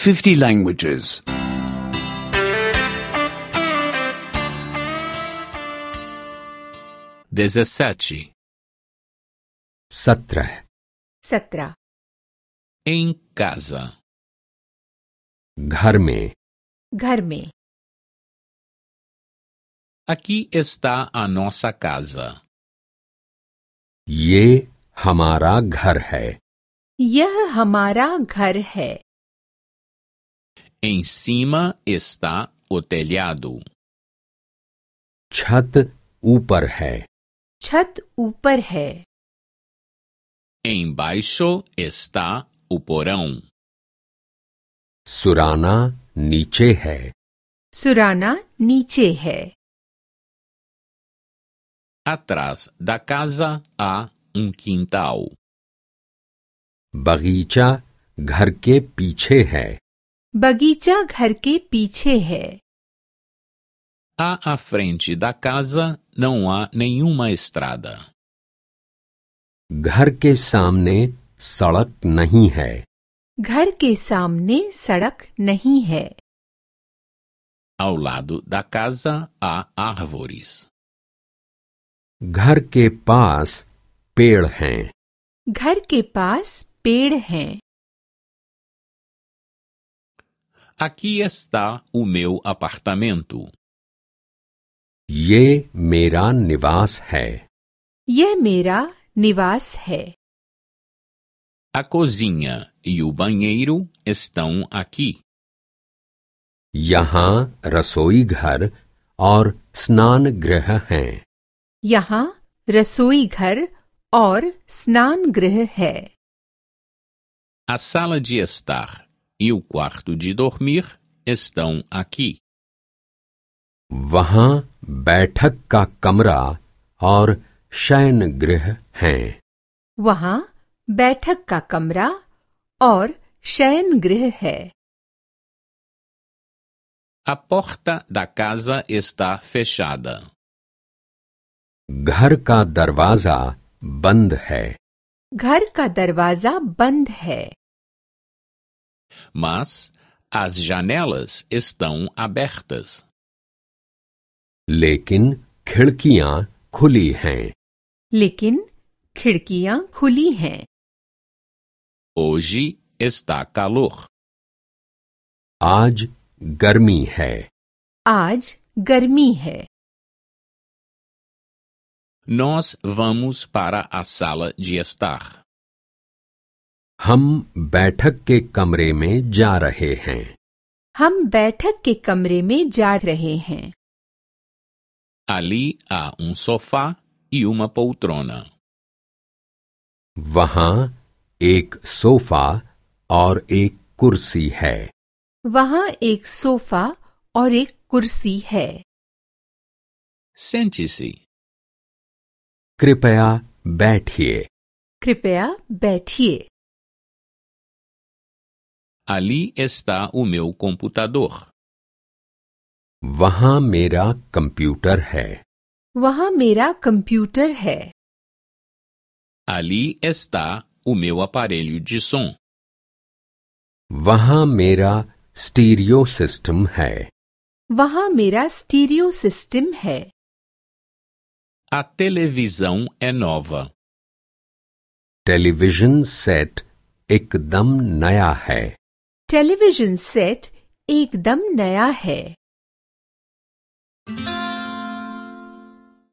50 languages. 17. 17. 17. Em casa. घर में. घर में. Aqui está a nossa casa. ये हमारा घर है. यह हमारा घर है. Em cima está o telhado. छत ऊपर है. छत ऊपर है. Embaixo está o porão. Surana नीचे है. सुराना नीचे है. Atrás da casa há quintal. बगीचा घर के पीछे है. बगीचा घर के पीछे है. À frente da casa não há nenhuma estrada. घर के सामने सड़क नहीं है. घर के सामने सड़क नहीं है. Ao lado da casa há árvores. घर के पास पेड़ हैं. घर के पास पेड़ हैं. Aqui está o meu apartamento. ये मेरा निवास है. यह मेरा निवास है. A cozinha e o banheiro estão aqui. यहाँ रसोई घर और स्नान गृह हैं. यहाँ रसोई घर और स्नान गृह है. A sala de estar e o quarto de dormir estão aqui. वहाँ बैठक का कमरा और शयन गृह हैं. वहाँ बैठक का कमरा और शयन गृह है. A porta da casa está fechada. घर का दरवाजा बंद है. घर का दरवाजा बंद है. Mas as janelas estão abertas. लेकिन खिड़कियां खुली हैं. लेकिन खिड़कियां खुली हैं. Hoje está calor. आज गर्मी है. आज गर्मी है. Nós vamos para a sala de estar. हम बैठक के कमरे में जा रहे हैं. हम बैठक के कमरे में जा रहे हैं. Ali há sofá e uma poltrona. वहाँ एक सोफा और एक कुर्सी है. वहाँ एक सोफा और एक कुर्सी है. Sente-se. कृपया बैठिए. कृपया बैठिए. Ali está o meu computador. वहाँ मेरा कंप्यूटर है. वहाँ मेरा कंप्यूटर है. Ali está o meu aparelho de som. वहाँ मेरा स्टीरियो सिस्टम है. वहाँ मेरा स्टीरियो सिस्टम है. A televisão é nova. Television set एकदम नया है. टेलीविजन सेट एकदम नया है.